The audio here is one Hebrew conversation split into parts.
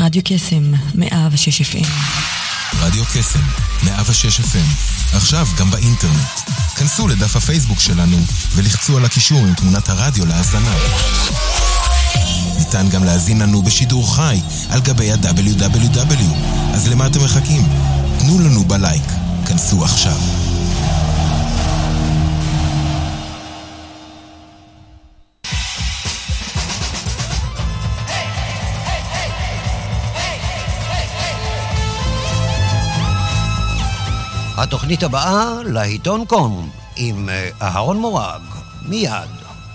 רדיו קסם, 106 FM. רדיו קסם, 106 FM. עכשיו גם באינטרנט. כנסו לדף הפייסבוק שלנו ולחצו על הקישור עם תמונת הרדיו להאזנה. ניתן גם להאזין לנו בשידור חי על גבי ה-www. אז למה אתם מחכים? תנו לנו בלייק. כנסו עכשיו. התוכנית הבאה לעיתון קום עם אהרון מורג, מיד.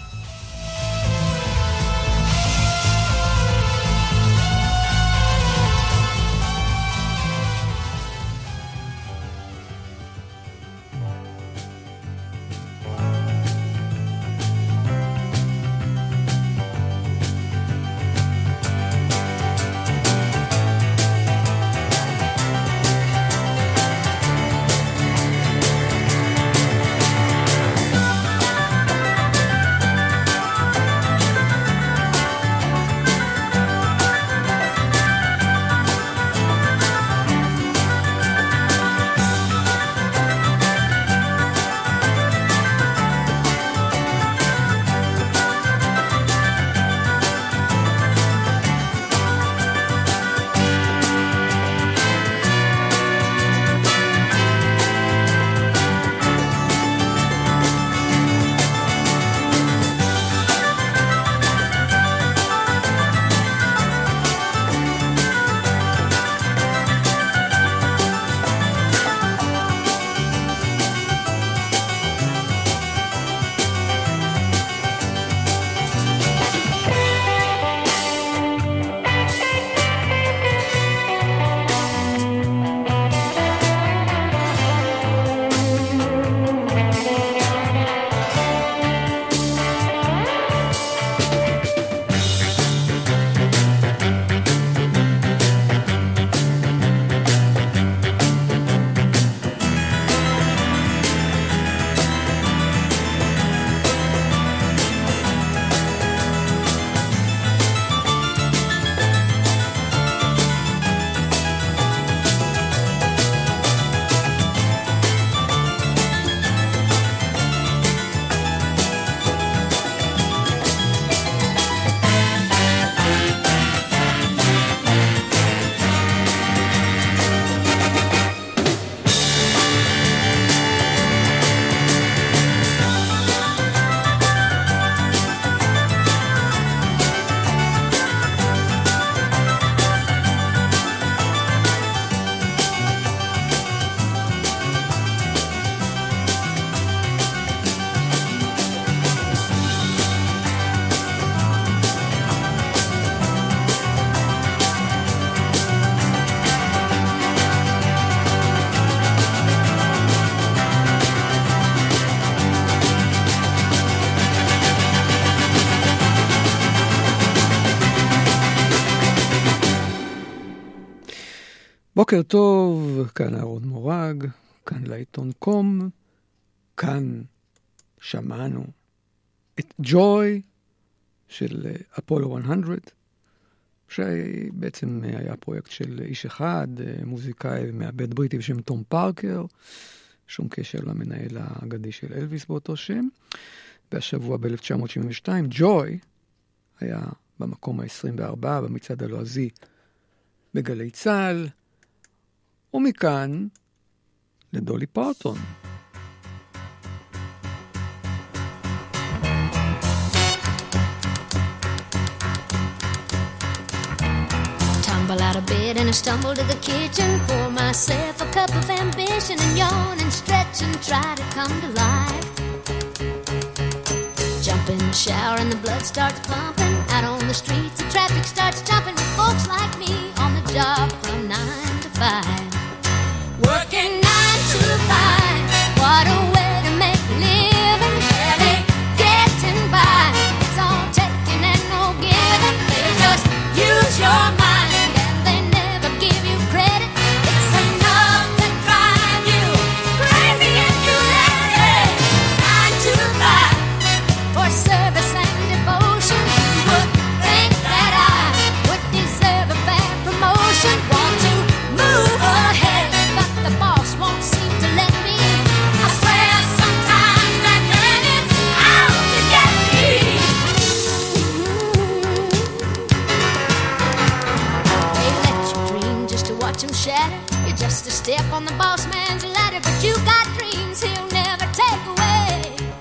בוקר טוב, כאן אהרון מורג, כאן לעיתון קום, כאן שמענו את ג'וי של אפולו 100, שבעצם היה פרויקט של איש אחד, מוזיקאי מעבד בריטי בשם תום פארקר, שום קשר למנהל האגדי של אלוויס באותו שם. והשבוע ב-1972, ג'וי היה במקום ה-24 במצעד הלועזי בגלי צה"ל, ומכאן לדולי פרטון. Tumble out of bed and I stumble to the kitchen, pour myself a cup of ambition and yawn and stretch and try to come to life. Jump in the shower and the blood starts pumping. Out on the streets the traffic starts jumping with folks like me on the job from 9 to 5. Working 9 to 5, what a way to make a living. Barely getting by, it's all taking and no giving. They just use your mind and they never give you credit. It's enough to drive you crazy if you let it. 9 to 5, for service and devotion. You would think that I would on the boss man's ladder, but you got dreams he'll never take away.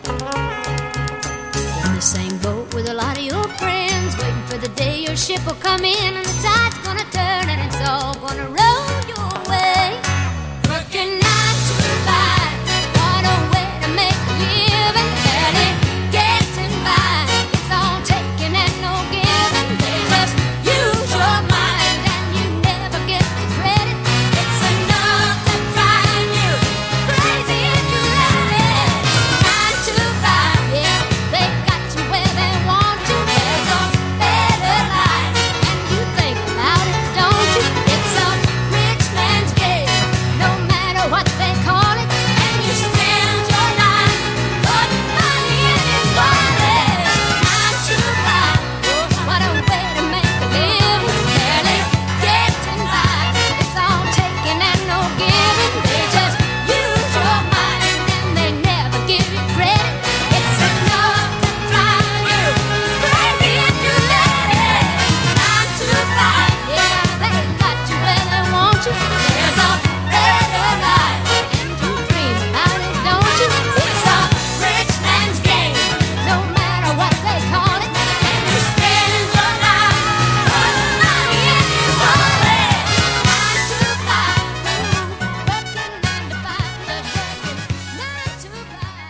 You're in the same boat with a lot of your friends, waiting for the day your ship will come in and the tide's gonna turn and it's all gonna roll your way. Working 9 to 5, what a way to make a living, barely getting by. It's all taking and no giving. They just use your mind and you never get the credit. It's enough to drive you crazy if you let it. 9 to 5, yeah, they got you where they want you. There's a better life, and you think about it, don't you? It's a rich man's game, no matter what they call it. And you spend your life putting money in his wallet. 9 to 5, oh, what a way to make a living, barely getting by. It's all taking and no giving. They just use your mind and they never give you credit. It's enough to drive you crazy if you let it. 9 to 5, yeah, they got you where they want you. There's a better life, and you dream about it, don't you? It's a rich man's game, no matter what they call it. And you spend your life putting money in his wallet. 9 to 5, working 9 to 5, just working 9 to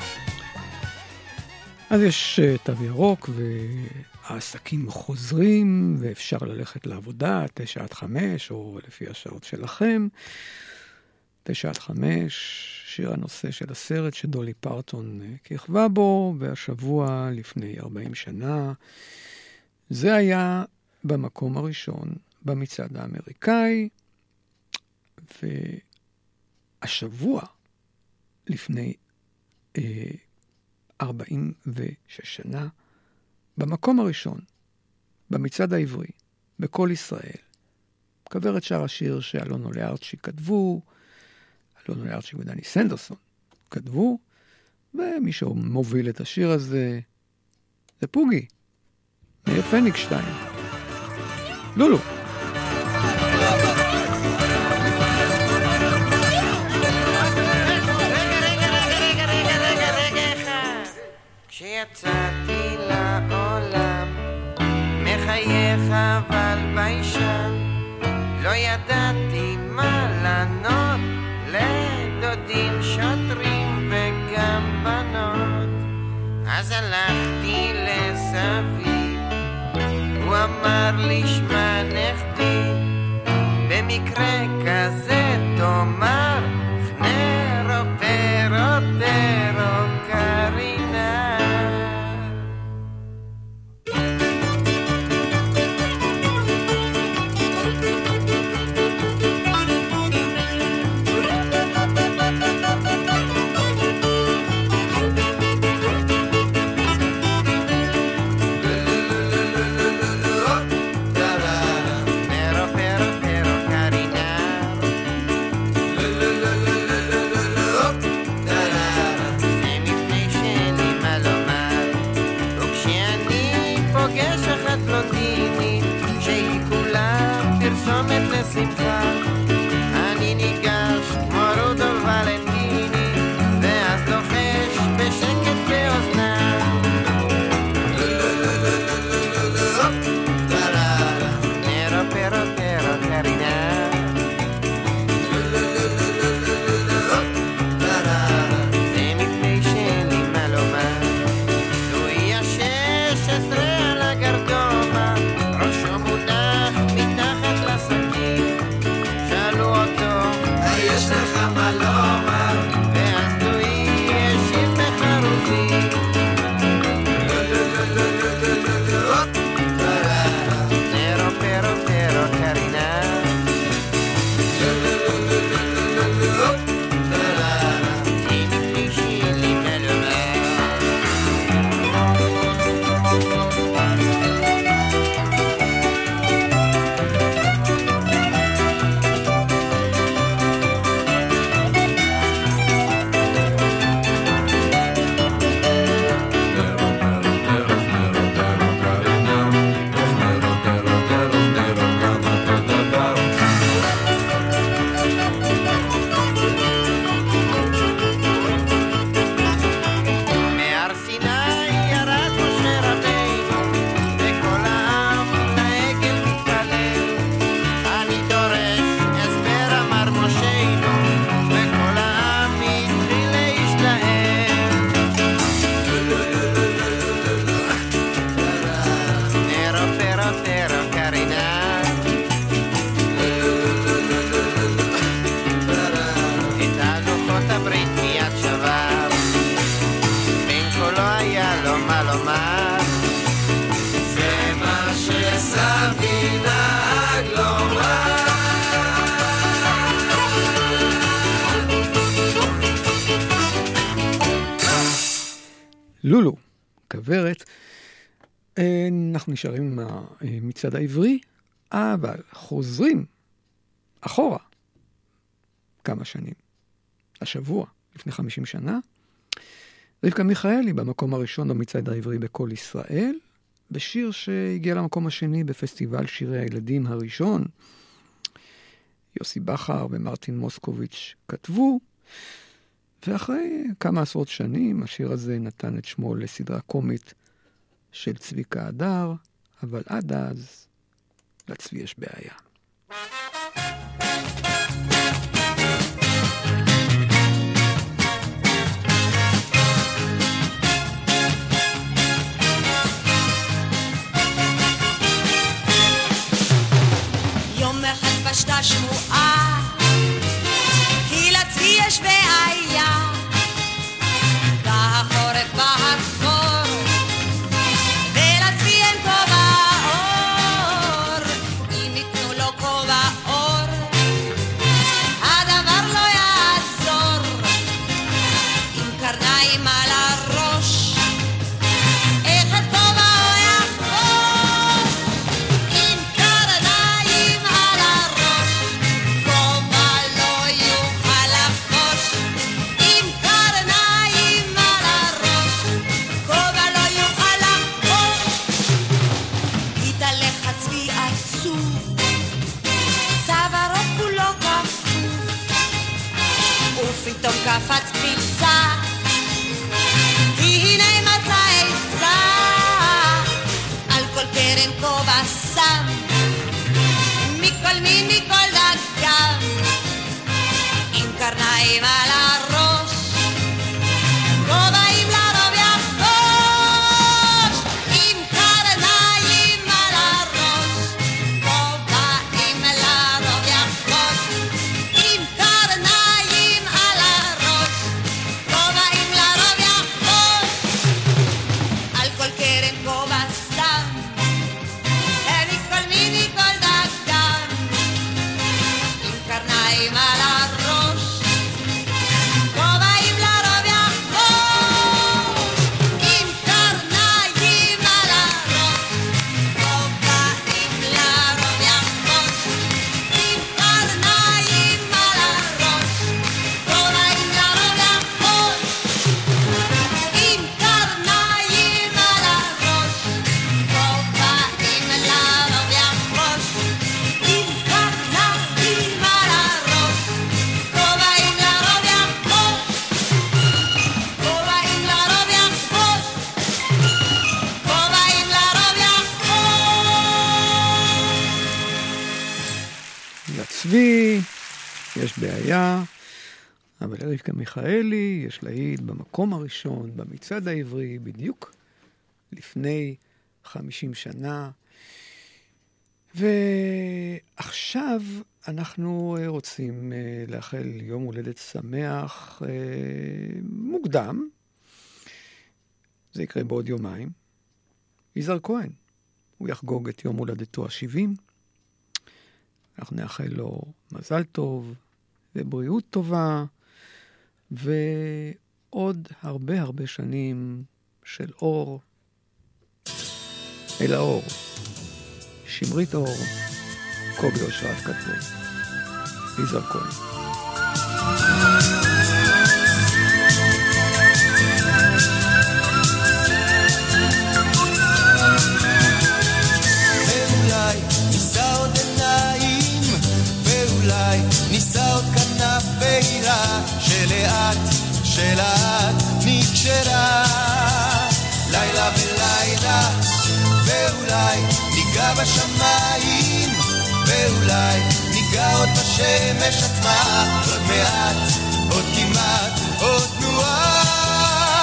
5. אז יש תו ירוק והעסקים חוזרים ואפשר ללכת לעבודה 9 עד 5 או לפי השעות שלכם. 9 עד 5, שיר הנושא של הסרט שדולי פרטון כיכבה בו, והשבוע לפני 40 שנה זה היה במקום הראשון במצעד האמריקאי, והשבוע לפני 46 שנה במקום הראשון במצעד העברי בכל ישראל. כוורת שר השיר שאלונו לארצ'י כתבו, אלונו לארצ'י ודני סנדרסון כתבו, ומי שמוביל את השיר הזה זה פוגי, מאיר פניקשטיין. לולו. כשיצאתי לעולם מחייך אבל ביישן, לא ידעתי מה לענות לדודים שוטרים וגם בנות. אז הלכתי לסבי, הוא אמר לי שמע נכדי, במקרה כזה תאמר חנרו פרו טרו קרינה. Pero Karina Esther o קרינה. את הלוחות הברית מיד שבר, בין קולו היה לו מה לומר. זה מה שסבי נהג לומר. לולו, כברת. אנחנו נשארים עם המצעד העברי, אבל חוזרים אחורה כמה שנים. השבוע, לפני 50 שנה, רבקה מיכאלי במקום הראשון במצעד העברי בכל ישראל, בשיר שהגיע למקום השני בפסטיבל שירי הילדים הראשון. יוסי בחר ומרטין מוסקוביץ' כתבו, ואחרי כמה עשרות שנים השיר הזה נתן את שמו לסדרה קומית של צביקה הדר, אבל עד אז לצבי יש בעיה. יום אחד פשטה שמועה, כי לצבי יש בעיה, בחורף בהחור, ולצבי אין כובע אור, אם ייתנו לו כובע אור, הדבר לא יעזור, עם קרניים על הראש, איך את כובע הוא יחבוש, עם קרניים על הראש, כובע לא יוכל לחבוש, עם קרניים על הראש, כובע לא יוכל לחבוש. התהלך הצבי עצוב, צווארו כולו כפוף, ופתאום קפץ פיצה, הנה מצא עצה, על כל קרן כובע שם, מכל מין מכל דגם, עם קרניים על הראש, כובעים לרוב יחבוש, עם קרניים על הראש, כובעים לרוב יחבוש, עם קרניים על הראש, כובעים לרוב יחבוש, על כל קרן כובע שם, מכל מין מכל דגם, עם קרניים על הראש, כובעים לרוב יחבוש, עם קרניים על הראש, כובעים לרוב יחבוש, עם קרניים על הראש, כובעים לרוב יחבוש, עם קרניים על הראש, כובעים לרוב יחבוש, עם קרניים על הראש, כובעים לרוב יחבוש, כובעים לרוב יחבוש, כובעים לרוב יחבוש. לצבי יש בעיה, אבל לרבקה מיכאלי יש להיט במקום הראשון במצעד העברי בדיוק לפני 50 שנה. ועכשיו אנחנו רוצים לאחל יום הולדת שמח מוקדם. זה יקרה בעוד יומיים. יזהר כהן, הוא יחגוג את יום הולדתו ה-70. אנחנו נאחל לו מזל טוב ובריאות טובה, ועוד הרבה הרבה שנים של אור אל האור. שמרית אור, קובי אושרת כתבו. יזהר כהן. ואולי ניסה עוד עיניים, ואולי ניסה עוד כנף בהירה, שלאט נקשרה לילה ולילה. ואולי ניגע בשמיים, ואולי ניגע עוד בשמש עצמה. עוד מעט, עוד כמעט, עוד תנועה,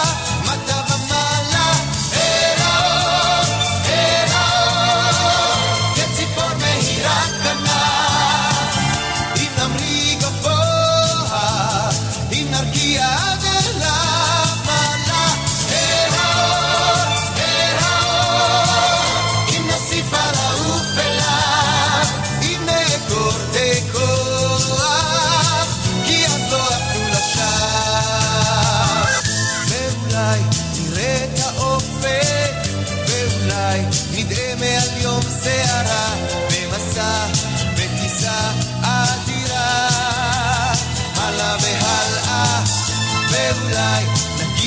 מטה ומעלה אל האור, אל האור.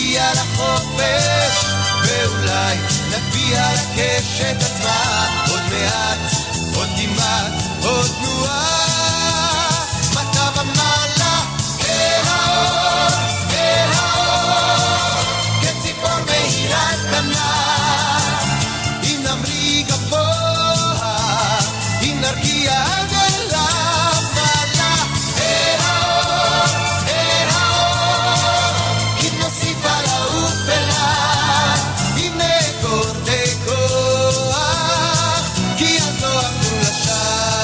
נגיע לחופש, ואולי נביע לקשת עצמה. עוד מעט, עוד כמעט, עוד תנועה, מטה ומעלה אל האור, אל האור, כציפור מהירה קטנה. אם נמריא גבוה, אם נרגיע עד אליו, מעלה אל האור, אל האור, אם נוסיף על העוף אליו, אם נקור תכוח, כי אז לא עבדו לשם.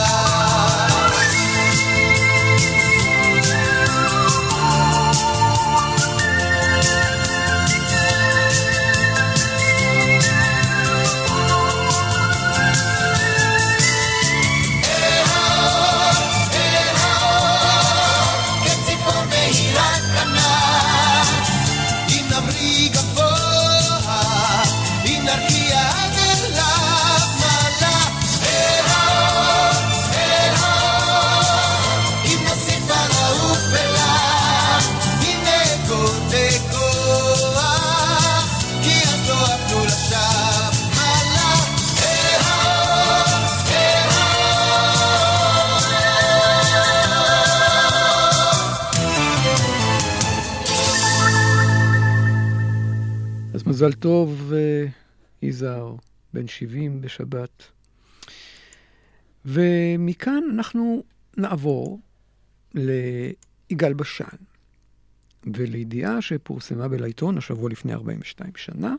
מזל טוב, יזהר, בן 70 בשבת. ומכאן אנחנו נעבור ליגאל בשן, ולידיעה שפורסמה בלעיתון השבוע לפני 42 שנה,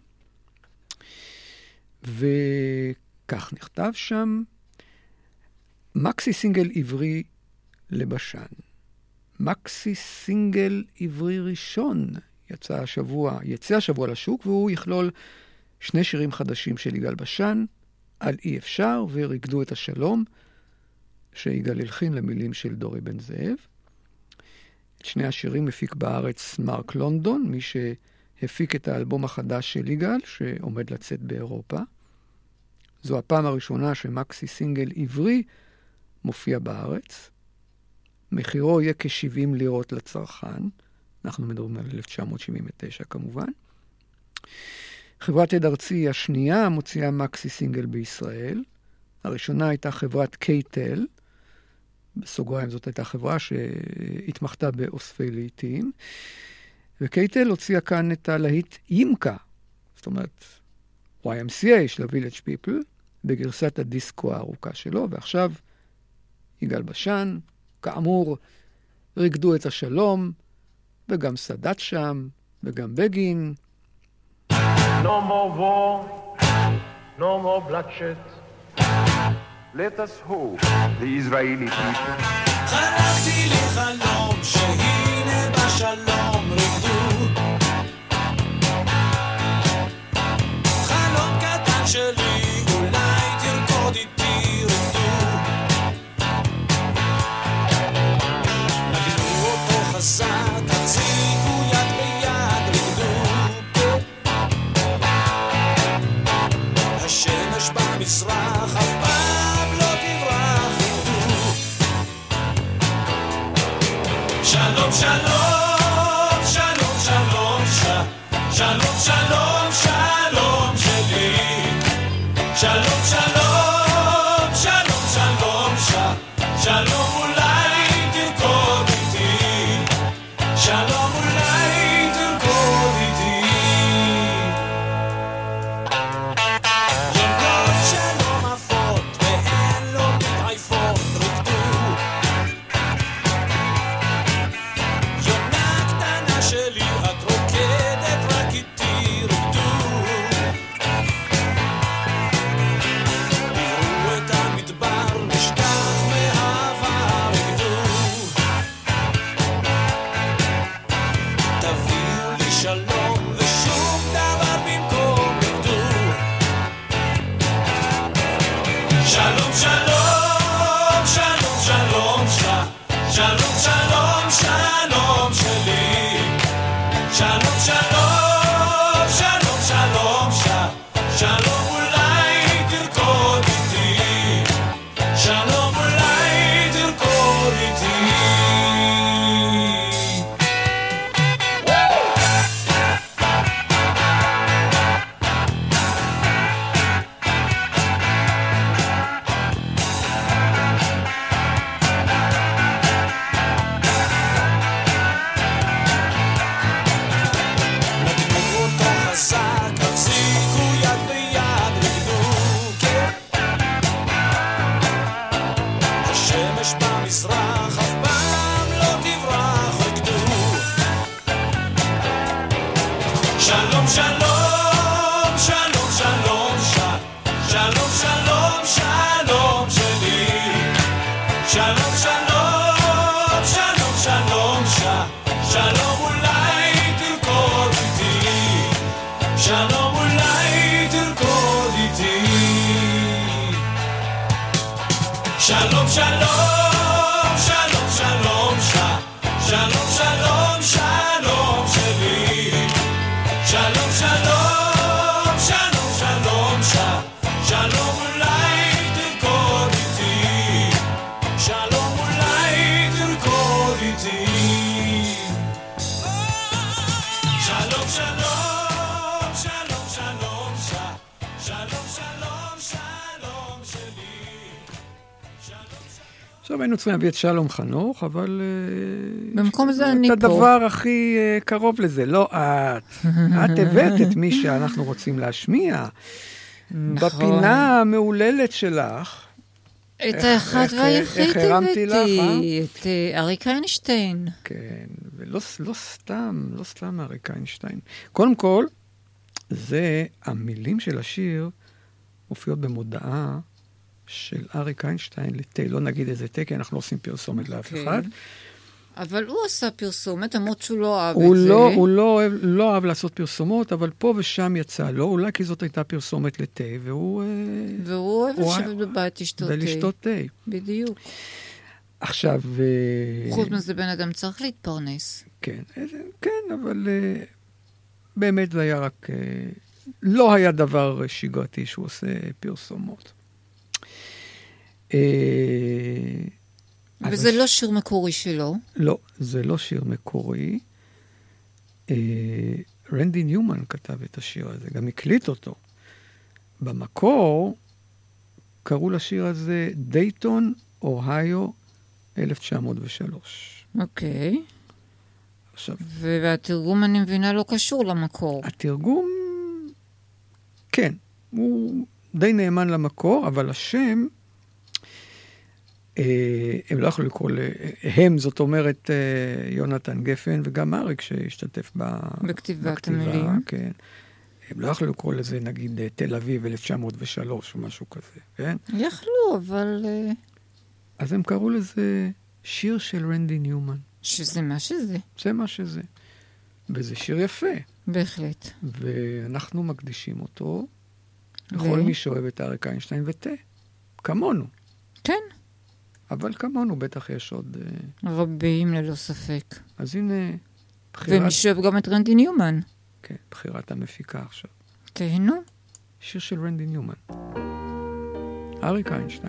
וכך נכתב שם: מקסי סינגל עברי לבשן. מקסי סינגל עברי ראשון יצא השבוע לשוק, והוא יכלול 2 שירים חדשים של יגאל בשן, על אי אפשר ורקדו את השלום, שיגאל הלחין למילים של דורי בן זאב. את 2 השירים הפיק בארץ מרק לונדון, מי שהפיק את האלבום החדש של יגאל, שעומד לצאת באירופה. זו הפעם הראשונה שמקסי סינגל עברי מופיע בארץ. מחירו יהיה כ-70 לירות לצרכן. אנחנו מדברים על 1979 כמובן. חברת עד ארצי השנייה מוציאה מקסי סינגל בישראל. הראשונה הייתה חברת קייטל, בסוגריים זאת הייתה חברה שהתמחתה באוספי לעיתים, וקייטל הוציאה כאן את הלהיט ימקה, זאת אומרת YMCA של ה-Village People, בגרסת הדיסקו הארוכה שלו, ועכשיו יגאל בשן, כאמור, רקדו את השלום, וגם סאדאת שם, וגם בגין. No more war, no more bloodshed. Let us hope the Israeli people. חלמתי לי חלום שהנה בשלום רקדו. חלום קטן שלי, אולי תרקוד איתי רקדו. נגנו אותו חזק, תחזיקו יד ביד רקדו. השמש במזרח אף פעם לא תברח רקדו. שלום שלום שלום שלום שלום שלום שלום שלי. שלום שלום שלום שלום שלום אולי תרקוד איתי. שלום אולי תרקוד איתי. ימות שלום עפות והן לא מתעייפות רקדו. שלום שלום שלום שלום שלום שלום שלום שלי שלום שלום שלום שלום שלום אולי תרקוד איתי שלום אולי תרקוד איתי שלום שלום שלום שלום שלום שלום שלום שלי עכשיו היינו צריכים להביא את שלום חנוך, אבל... במקום זה אני פה. את הדבר הכי קרוב לזה, לא את. את הבאת את מי שאנחנו רוצים להשמיע. בפינה המעוללת שלך. את האחד והיחיד איך הרמתי לך, את אריק איינשטיין. כן, ולא סתם אריק איינשטיין. קודם כל, זה המילים של השיר מופיעות במודעה של אריק איינשטיין לתה, לא נגיד איזה תה, כי אנחנו לא עושים פרסומת לאף אחד. אבל הוא עשה פרסומת, למרות שהוא לא אהב את זה. הוא לא אהב לעשות פרסומות, אבל פה ושם יצא לו, אולי כי זאת הייתה פרסומת לתה, והוא אוהב לשבת בבית לשתות תה. ולשתות תה. בדיוק. עכשיו... חוץ מזה בן אדם צריך להתפרנס. כן, אבל באמת זה היה רק... לא היה דבר שגרתי שהוא עושה פרסומות. וזה לא שיר מקורי שלו? לא, זה לא שיר מקורי. רנדי ניומן כתב את השיר הזה, גם הקליט אותו. במקור קראו לשיר הזה דייטון, אוהיו, 1903. אוקיי. עכשיו... והתרגום, אני מבינה, לא קשור למקור. התרגום, כן, הוא די נאמן למקור, אבל השם... הם לא יכולו לקרוא הם, זאת אומרת, יונתן גפן וגם אריק שהשתתף בכתיבת המילים. כן. הם לא יכולו לקרוא לזה, נגיד, תל אביב 1903 או משהו כזה, כן? יכלו, אבל... אז הם קראו לזה שיר של רנדי ניומן. שזה מה שזה. זה מה שזה. וזה שיר יפה. בהחלט. ואנחנו מקדישים אותו לכל מי שאוהב את אריק איינשטיין ותה. כמונו. כן. אבל כמונו בטח יש עוד... רבים ללא ספק. אז הנה... ומי שאוהב גם את רנדי ניומן. כן, בחירת המפיקה עכשיו. תהנו. שיר של רנדי ניומן. אריק איינשטיין.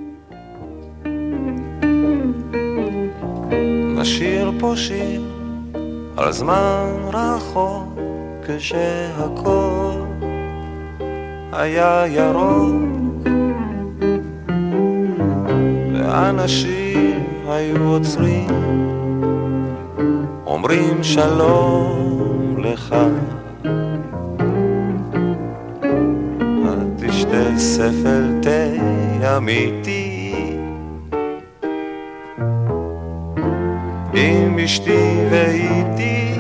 נשיר פה שיר על זמן רחוק כשהכל היה ירוק ואנשים היו עוצרים אומרים שלום לך תשתה ספל תה אמיתי עם אשתי ואיתי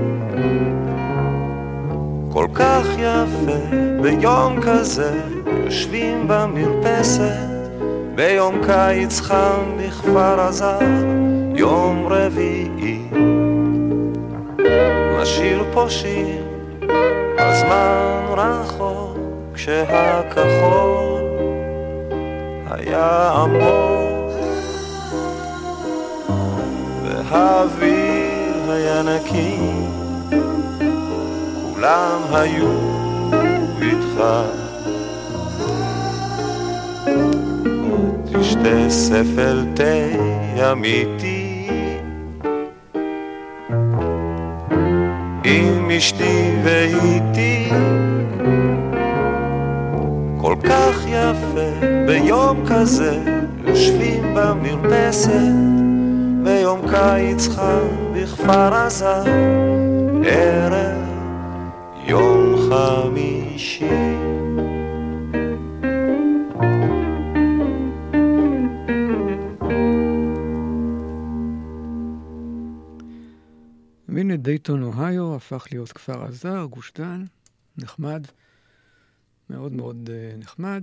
כל כך יפה ביום כזה יושבים במרפסת ביום קיץ חם בכפר עזה יום רביעי נשיר פה שיר על זמן רחוק כשהכחול היה עמוק והאוויר היה נקי כולם היו איתך תשתה ספל תה אמיתי עם אשתי ואיתי כל כך יפה ביום כזה יושבים במרפסת ביום קיץ חם בכפר עזה ערב יום חמישי והנה דייטון אוהיו הפך להיות כפר עזה, גוש דן, נחמד, מאוד מאוד נחמד,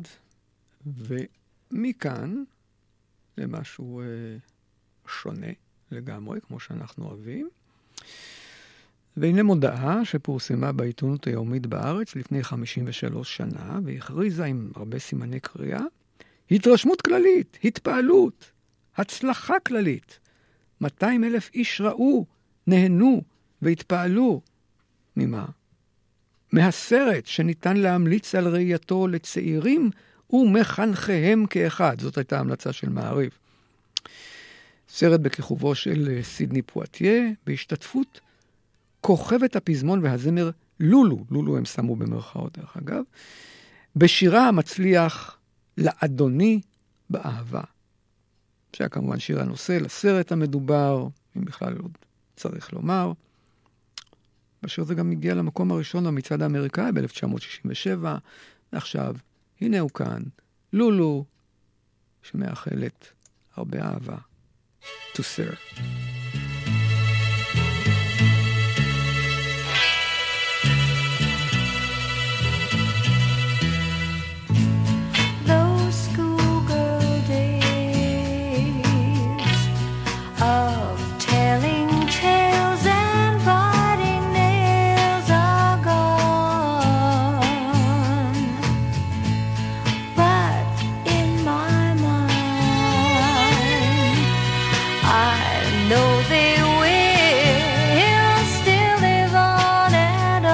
ומכאן למשהו שונה לגמרי, כמו שאנחנו אוהבים. והנה מודעה שפורסמה בעיתונות היומית בארץ לפני 53 שנה, והכריזה עם הרבה סימני קריאה, התרשמות כללית, התפעלות, הצלחה כללית. 200,000 איש ראו, נהנו והתפעלו. ממה? מהסרט שניתן להמליץ על ראייתו לצעירים ומחנכיהם כאחד. זאת הייתה המלצה של מעריב. סרט בכיכובו של סידני פואטיה, בהשתתפות כוכבת הפזמון והזמר לולו. לולו הם שמו במרכאות דרך אגב. בשירה המצליח לאדוני באהבה. שהיה כמובן שיר הנושא לסרט המדובר, אם בכלל עוד צריך לומר. בשיר זה גם הגיע למקום הראשון במצעד האמריקאי ב-1967, ועכשיו, הנה הוא כאן, לולו, שמאחלת הרבה אהבה. To Sir. Those schoolgirl days of telling tales and biting nails are gone, but in my mind I know they will still live on and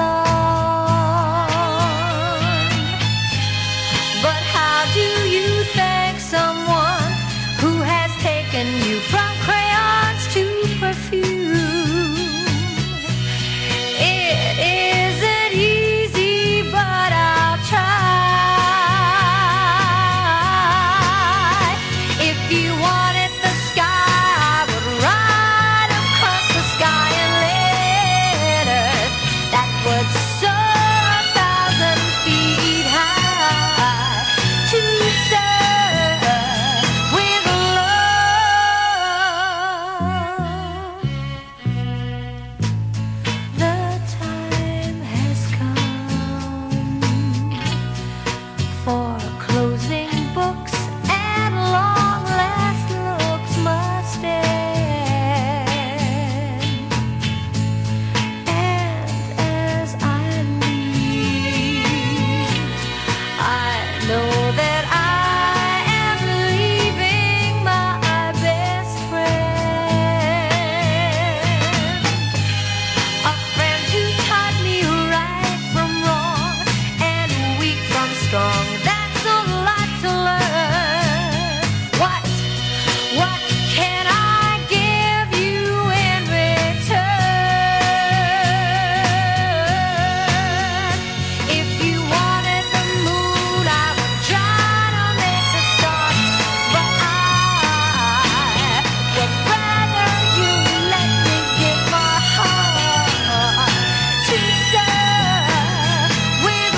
on. But how do you thank someone who has taken you from crayons to perfume? It isn't easy, but I'll try. If you wanted the sky, I would ride across the sky in letters that would soar 1,000 feet high to serve with love. The time has come for closing books and long last looks must end. And as I leave, I know that I am leaving my best friend, a friend who taught me right from wrong and weak from strong. That's a lot to learn. What can I give you in return? If you wanted the moon, I would try to make a start, but I would rather you let me give my heart to serve with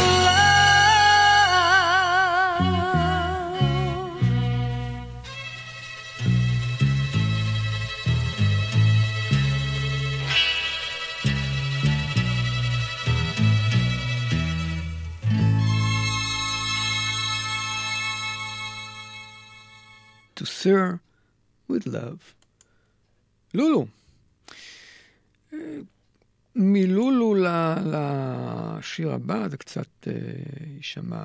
To Sir with Love. לולו. מלולו לשיר הבא, זה קצת יישמע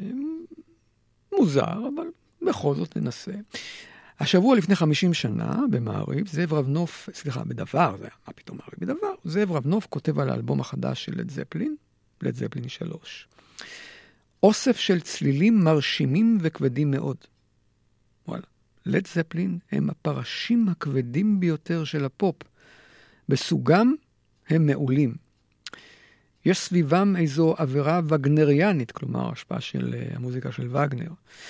מוזר, אבל בכל זאת ננסה. השבוע לפני 50 שנה, במעריב, זאב רבנוף, בדבר, זה מה פתאום מעריב בדבר, זאב רבנוף כותב על האלבום החדש של לד זפלין, לד זפלין 3. אוסף של צלילים מרשימים וכבדים מאוד. וואלה. לד זפלין הם הפרשים הכבדים ביותר של הפופ. בסוגם הם מעולים. יש סביבם איזו עבירה וגנריאנית, כלומר, השפעה של המוזיקה של וגנר.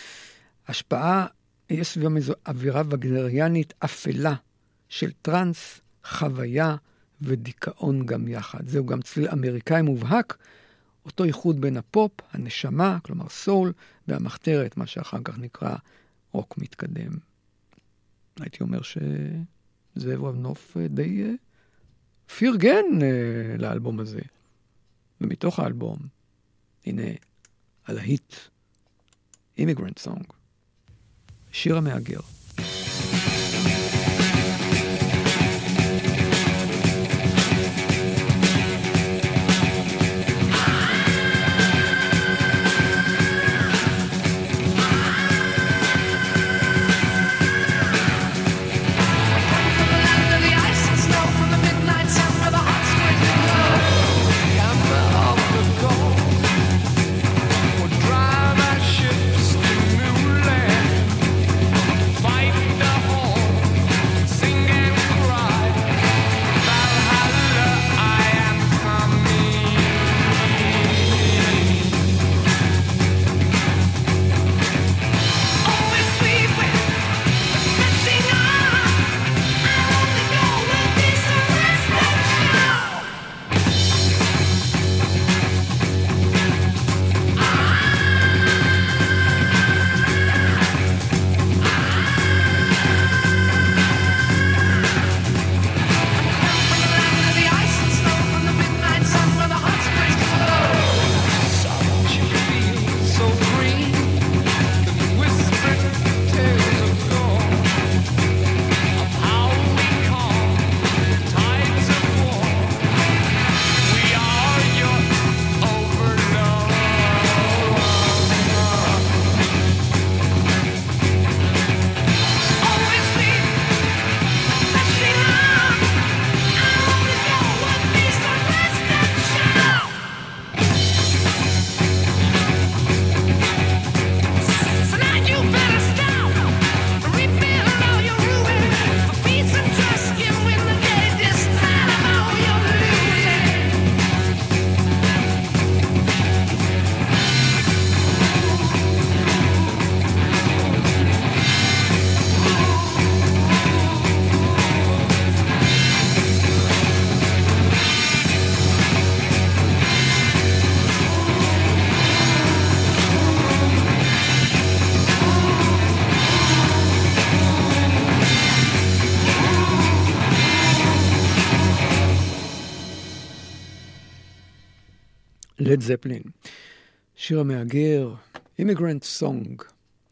יש סביבם איזו עבירה וגנריאנית אפלה של טרנס, חוויה ודיכאון גם יחד. זהו גם צליל אמריקאי מובהק, אותו ייחוד בין הפופ, הנשמה, כלומר סול, והמחתרת, מה שאחר כך נקרא רוק מתקדם. הייתי אומר שזאב רבנוף די פרגן לאלבום הזה. ומתוך האלבום, הנה, הלהיט, Immigrant Song, שיר המהגר. לד זפלין. שיר המהגר, Immigrant Song.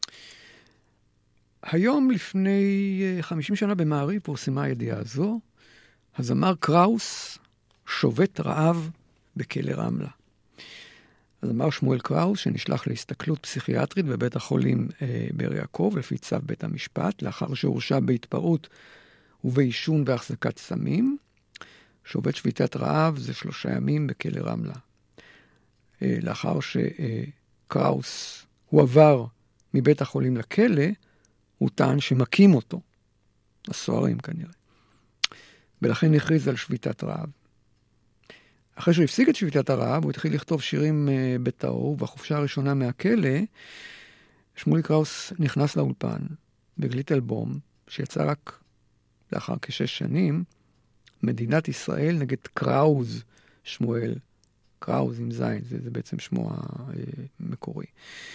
היום לפני 50 שנה במעריב פורסמה הידיעה הזו, הזמר קראוס שובת רעב בכלא רמלה. הזמר שמואל קראוס שנשלח להסתכלות פסיכיאטרית בבית החולים באר יעקב לפי צו בית המשפט, לאחר שהורשע בהתפרעות ובעישון והחזקת סמים, שובת שביתת רעב זה 3 ימים בכלא רמלה. לאחר שקראוס הועבר מבית החולים לכלא, הוא טען שמקים אותו, הסוהרים כנראה. ולכן הכריז על שביתת רעב. אחרי שהוא הפסיק את שביתת הרעב, הוא התחיל לכתוב שירים בתאו, ובחופשה הראשונה מהכלא, שמואל קראוס נכנס לאולפן, והקליט אלבום, שיצא רק לאחר כ6 שנים, מדינת ישראל נגד קראוז, שמואל, קראוז עם זין, זה בעצם שמו המקורי.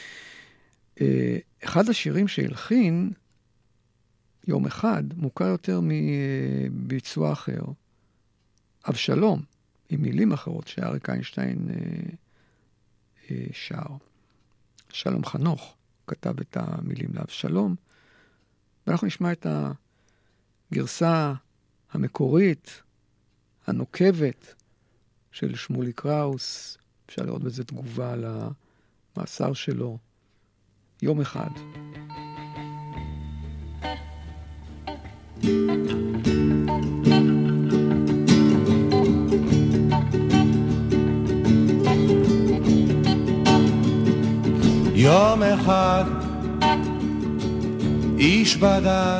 אחד השירים שהלחין, יום אחד, מוכר יותר מביצוע אחר, אבשלום, עם מילים אחרות שאריק איינשטיין שר. שלום חנוך כתב את המילים לאבשלום, ואנחנו נשמע את הגרסה המקורית, הנוקבת, של שמולי קראוס. אפשר לראות בזה תגובה על המאסר שלו. יום אחד. יום אחד איש בדל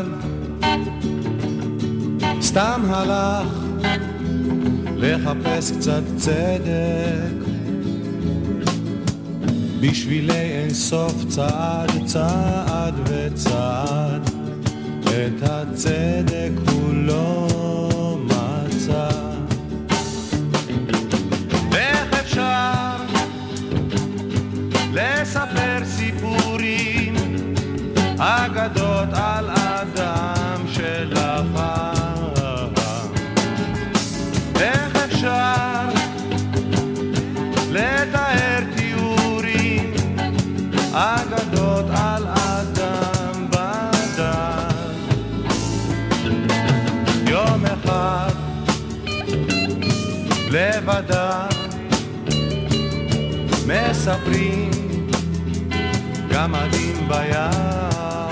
סתם הלך לחפש קצת צדק בשבילי אין סוף צעד צעד וצעד את הצדק הוא לא מצא. איך אפשר לספר סיפורים אגדות על אדם שלחם? איך אפשר לתאר תיאורים אגדות על אדם בדם? יום אחד לבדם מספרים גמדים ביער,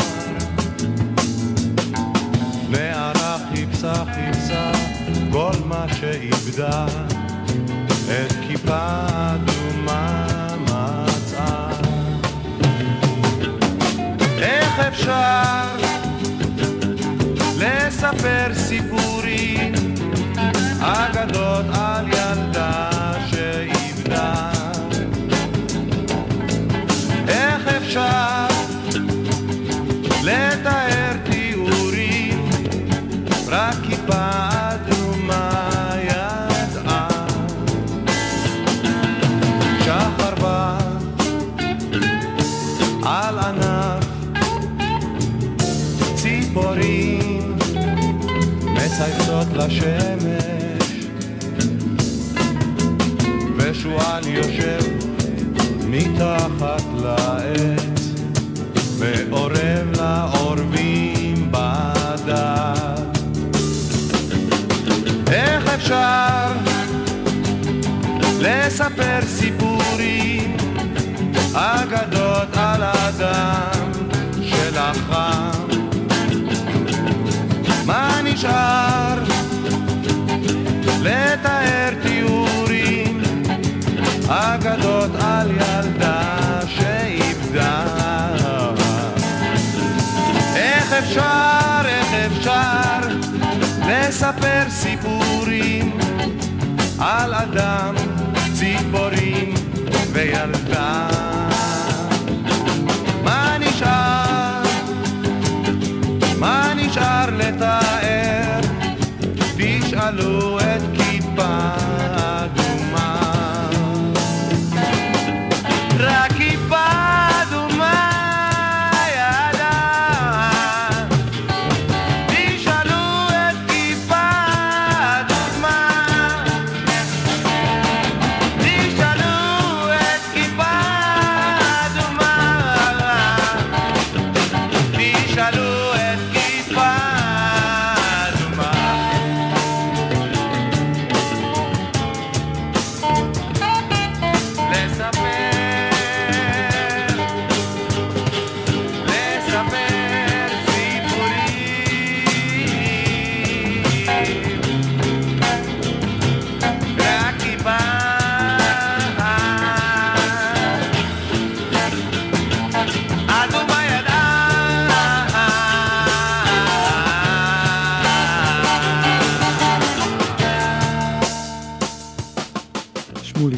נערה חיפשה כל מה שאיבדה, את כיפה אדומה מצאה. איך אפשר לספר סיפורים אגדות על ילדה שאיבדה? איך אפשר לתאר תיאורים רק כיפה אדומה ידעה? שחר בא על ענף ציפורים מצייצות לשמש, ושועל יושב מתחת לעץ ועורב לעורבים בדד. איך אפשר לספר סיפורים אגדות על אדם שלחם? מה נשאר לתאר תיאורים אגדות על ילדה שאיבדה? איך אפשר לספר סיפורים על אדם, ציפורים וילדה? מה נשאר לתאר? תשאלו את כיפה אדומה. רק כיפה אדומה ידעה. תשאלו את כיפה אדומה. תשאלו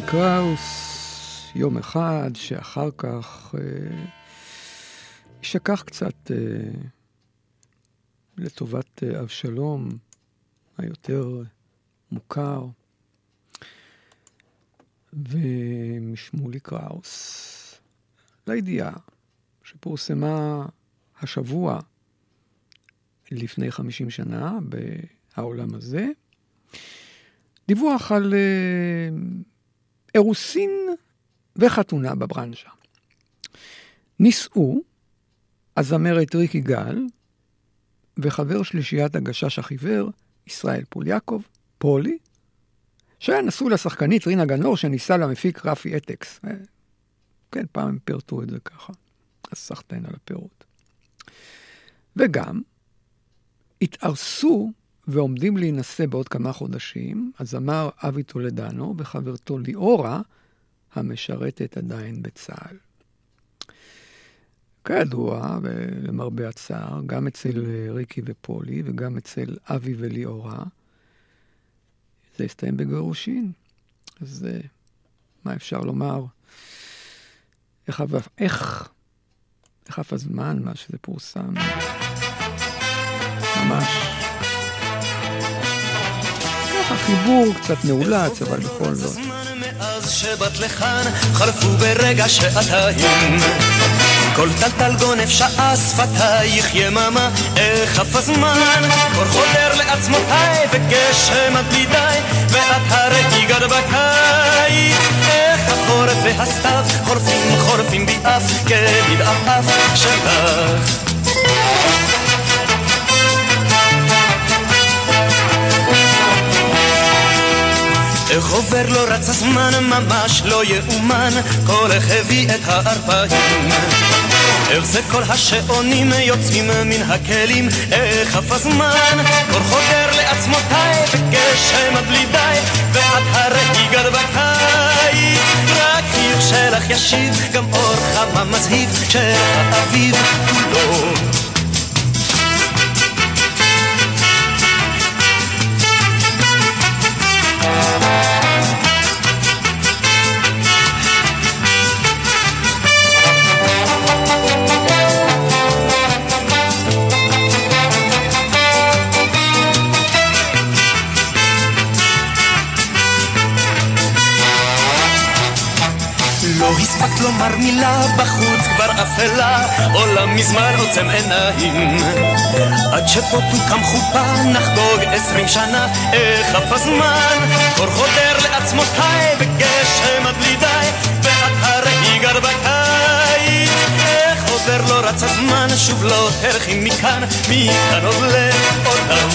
קראוס, יום אחד שאחר כך ישכח קצת לטובת אבשלום היותר מוכר, ומשמולי קראוס לידיעה שפורסמה השבוע לפני 50 שנה בעולם הזה, דיווח על אירוסין וחתונה בברנז'ה. נישאו הזמרת ריק יגאל וחבר שלישיית הגשש החיוור ישראל פוליאקוב, פולי, שהיה נשוי לשחקנית רינה גנור שניסה למפיק רפי אטקס. כן, פעם הם פירטו את זה ככה. אז סחטיין על הפירוט. וגם התארסו ועומדים להינשא בעוד כמה חודשים, הזמר אבי טולדנו וחברתו ליאורה, המשרתת עדיין בצה"ל. כידוע, ולמרבה הצער, גם אצל ריקי ופולי וגם אצל אבי וליאורה, זה הסתיים בגירושין. אז מה אפשר לומר? איך עף הזמן, מה שזה פורסם? ממש. ככה חיבור קצת נאולץ, אבל בכל זאת. מאז שבאת לכאן חלפו ברגע שעתיים, כל טלטל גונב שעה שפתייך יממה, איך עף הזמן קור חודר לעצמותיי וגשם עד בלי די, ואת הרי גד בקיץ, איך החורף והסתיו חורפים בי אף כבדעף שלך. איך עובר לא רץ הזמן, ממש לא יאומן, כל איך הביא את הארבעים, איך זה כל השעונים יוצאים מן הכלים, איך עף הזמן כל חודר לעצמותיי וגשם עד בלי די, ואת הרי גד בקיץ, רק עיר שלך ישיב גם אור חמה מזהיב של האביב כולו. לא הספקת לומר מילה, בחוץ כבר אפלה, עולם מזמן עוצם עיניים, עד שפה תוקם חופה נחגוג 20 שנה, איך עף הזמן קור חודר לעצמותיי וגשם עד בלי די, ואת הרי גר בקיץ, איך עובר לא רץ הזמן, שוב לא תלכי מכאן עוד לעולם,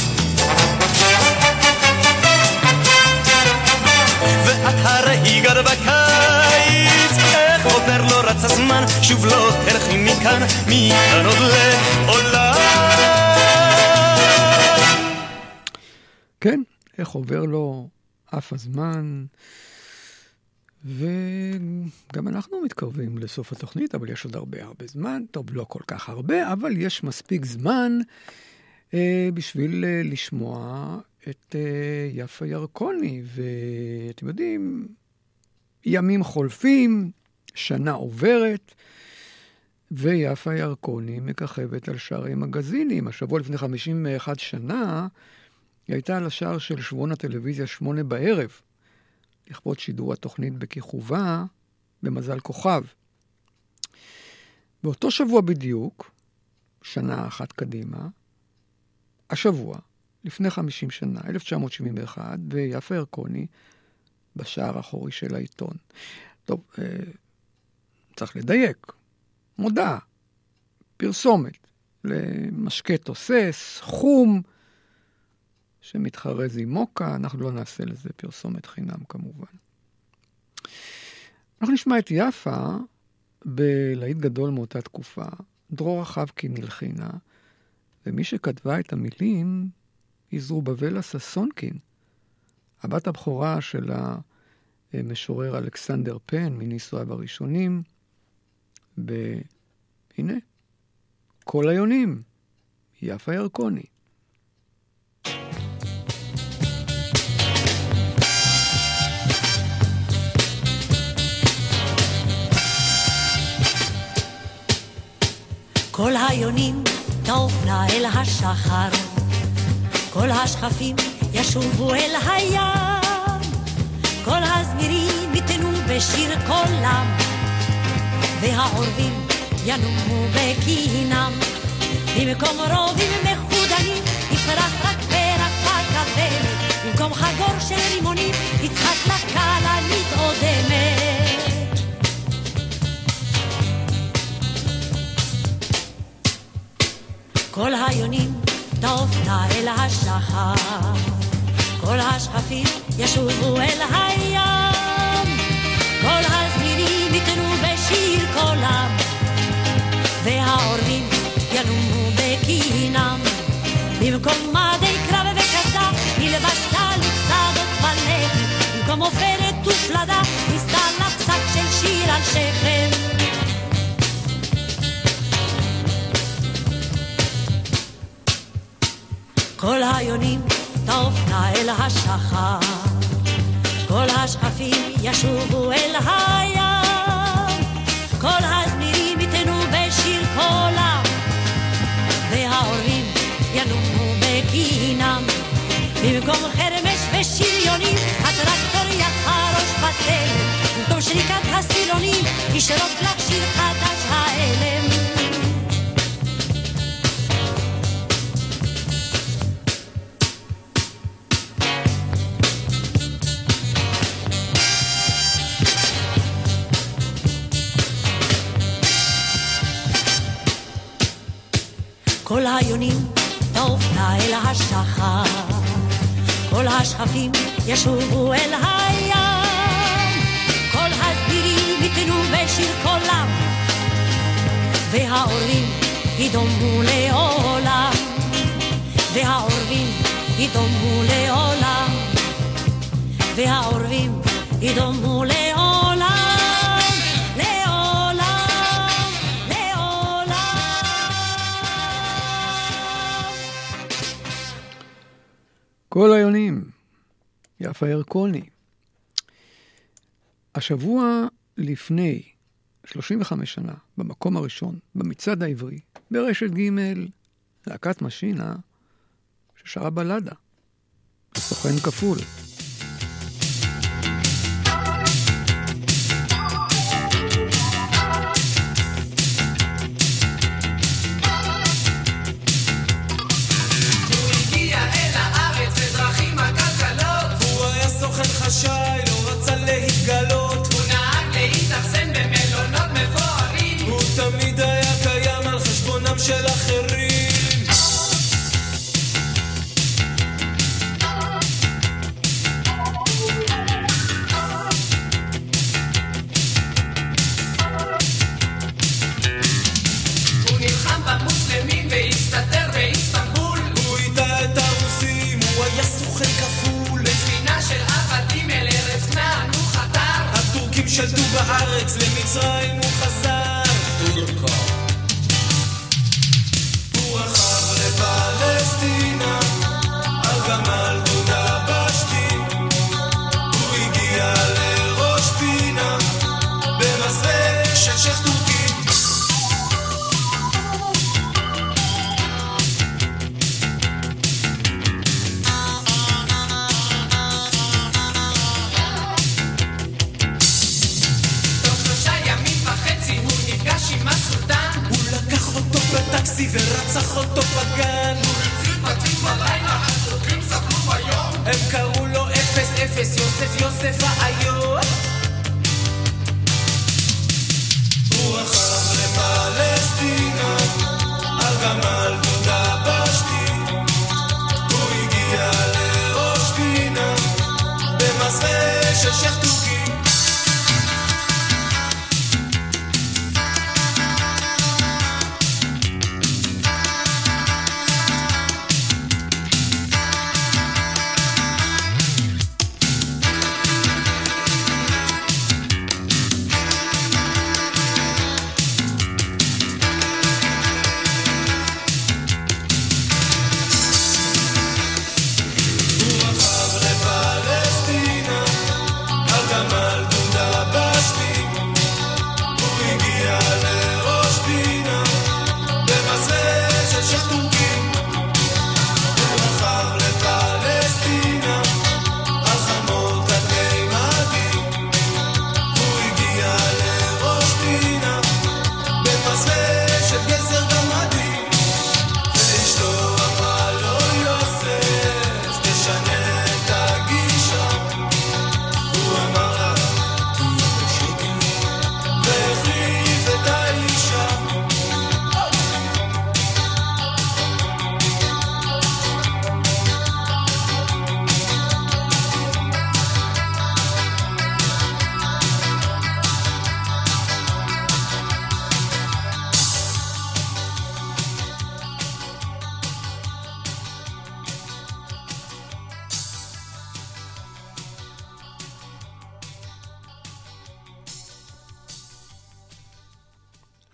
ואת הרי גר בקיץ, איך עובר לא רץ הזמן, שוב לא תלכי מכאן עוד לעולם. כן, איך עובר לו אף הזמן, וגם אנחנו מתקרבים לסוף התוכנית, אבל יש עוד הרבה זמן, טוב, לא כל כך הרבה, אבל יש מספיק זמן בשביל לשמוע את יפה ירקוני, ואתם יודעים, ימים חולפים, שנה עוברת, ויפה ירקוני מככבת על שערי מגזינים. השבוע לפני 51 שנה, היא הייתה על השער של שבועון הטלוויזיה 8 בערב, לכבוד שידור התוכנית בכיכובה במזל כוכב. באותו שבוע בדיוק, שנה אחת קדימה, השבוע, לפני 50 שנה, 1971, ויפה ירקוני בשער האחורי של העיתון. טוב, צריך לדייק. מודעה, פרסומת, למשקה תוסס, חום, שמתחרז עם מוקה, אנחנו לא נעשה לזה פרסומת חינם כמובן. אנחנו נשמע את יפה בלהיט גדול מאותה תקופה, דרור חבקין הלחינה, ומי שכתבה את המילים היא זרובבלה ששונקין, הבת הבכורה של המשורר אלכסנדר פן מנישואיו הראשונים, והנה, כל היונים, יפה ירקוני. כל היונים תעופנה אל השחר, כל השכפים ישובו אל הים, כל הזמירים יתנו בשיר קולם, והעורבים ינומו בקינם. במקום רובים מחודנים יפרח רק פרח הכוונת, במקום חגור של רימונים תצחק לה כלנית אודמת. כל היונים תעופנה אל השחר, כל השכפים ישובו אל הים, כל הזמירים יתנו בשיר קולם, והעורבים ינומו בקינם. במקום מדי קרב וקסדה נלבש טלית צדות בלחם, במקום עופרת ופלדה נסתלק שק של שיר על שכם. כל היונים תעופנה אל השחר, כל השכפים ישובו אל הים, כל הזמירים יתנו בשיר קולם, והעורבים ינומו בקינם. במקום חרמש ושריונים הטרקטור יחרוש בתלם, במקום שריקת הסילונים ישרוק לך שיר חדש האלם. כל היונים תעופנה אל השחר, כל השכפים ישובו אל הים, כל הזמירים יתנו בשיר קולם, והעורבים ידומו לעולם, והעורבים ידומו לעולם, והעורבים ידומו לעולם. כל היונים, יפה ירקוני. השבוע לפני 35 שנה, במקום הראשון, במצעד העברי, ברשת ג', להקת משינה, ששרה בלדה, סוכן כפול. חשי, לא רצה להתגלות, הוא נהג להתאכסן במלונות מפוארים, הוא תמיד היה קיים על חשבונם של אחרים. הוא נלחם במוסלמים והסתתר באיסטנבול, הוא איתה את הרוסים, הוא היה סוכן כפול, בספינה של עבדים אל ארץ כנען הוא חתר, הטורקים שלטו בארץ, למצרים הוא חזר. טורקו הוא רכב לפלסטינה על גמל דודה בשתי, הוא הגיע לראש פינה במסווה של שייך טורקי. טקסי ורצח אותו בגן, הוא הציל בתים בלילה, השוטרים סבלו ביום, הם קראו לו 0-0 יוסף יוסף האיום. הוא רכב לפלסטינה על גמל דודה בשתי, הוא הגיע לראש פינה במסווה של שייך טורקי.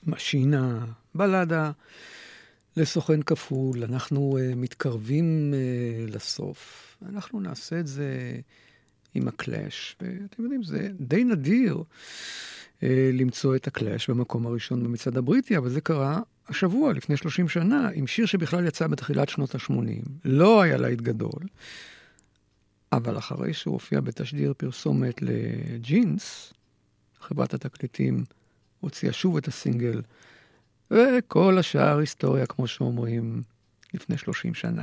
משינה, בלדה לסוכן כפול. אנחנו מתקרבים לסוף. אנחנו נעשה את זה עם הקלאש, ואתם יודעים, זה די נדיר למצוא את הקלאש במקום הראשון במצעד הבריטי, אבל זה קרה השבוע, לפני 30 שנה, עם שיר שבכלל יצא בתחילת שנות ה-80. לא היה להיט גדול, אבל אחרי שהוא הופיע בתשדיר פרסומת לג'ינס, חברת התקליטים הוציאה שוב את הסינגל, וכל השאר היסטוריה, כמו שאומרים, לפני 30 שנה.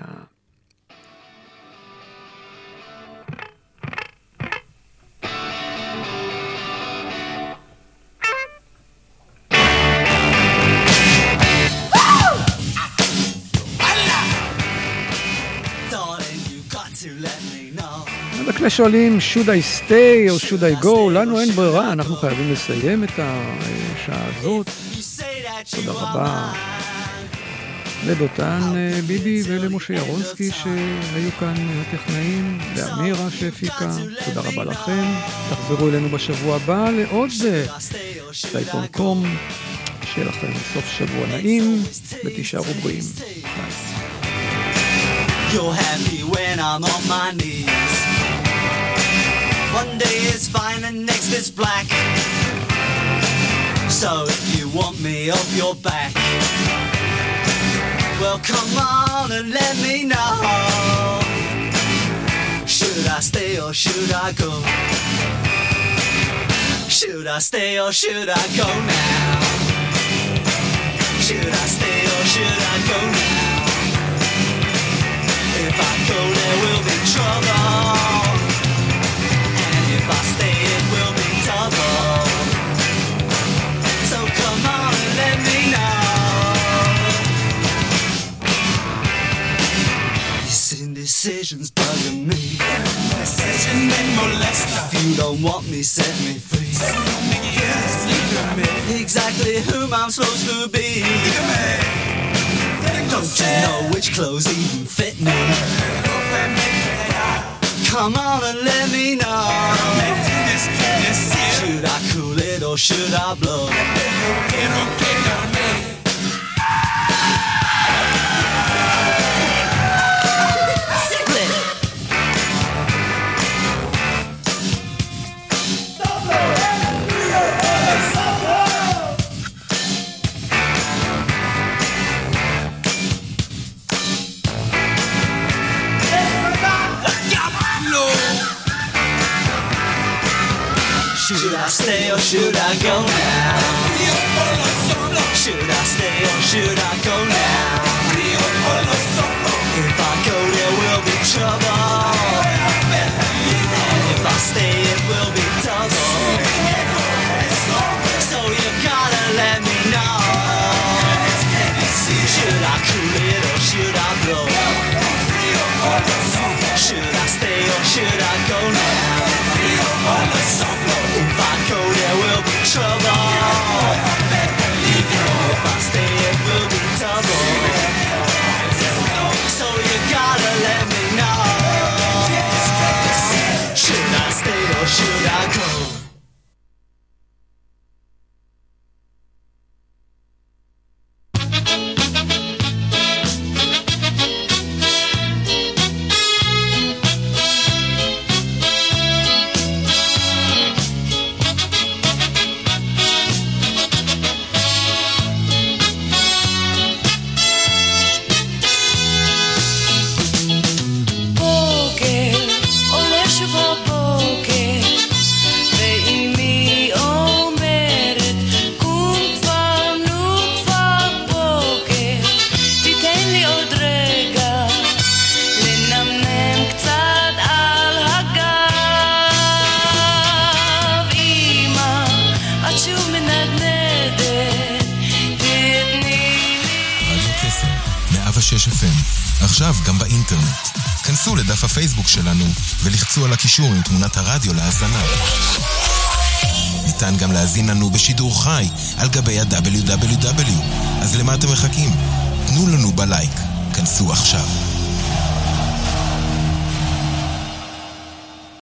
הקלאש שואלים, should I stay או should I go? לנו אין ברירה, אנחנו חייבים לסיים את השעה הזאת. תודה רבה לדותן ביבי ולמשה ירונסקי שהיו כאן הטכנאים, לאמירה שהפיקה. תודה רבה לכם. תחזרו אלינו בשבוע הבא לעוד לעיתון קום. שיהיה לכם סוף שבוע נעים ותישארו בריאים. ביי. You're happy when I'm on my knees. One day is fine and next is black. So if you want me off your back, well come on and let me know. Should I stay or should I go? Should I stay or should I go now? Should I stay or should I go now? If I go there will be trouble, and if I stay it will be double. So come on and let me know. This indecision's bugging me. Indecision may molest. If you don't want me, set me free. Exactly whom I'm supposed to be. Don't you know which clothes even fit me? Come on and let me know. Should I cool it or should I blow? Should I stay or should I go now? Should I stay or should I go now? If I go there will be trouble, and if I stay it will be double. So you gotta let me know. Should I cool it or should I blow? Should I stay or should I go now? If I go there will be trouble, if I stay it will be double. So you gotta let me know. Should I stay or should I go? עכשיו גם באינטרנט. כנסו לדף הפייסבוק שלנו ולחצו על הקישור עם תמונת הרדיו להאזנה. ניתן גם להאזין לנו בשידור חי על גבי ה-www. אז למה אתם מחכים? תנו לנו בלייק. כנסו עכשיו.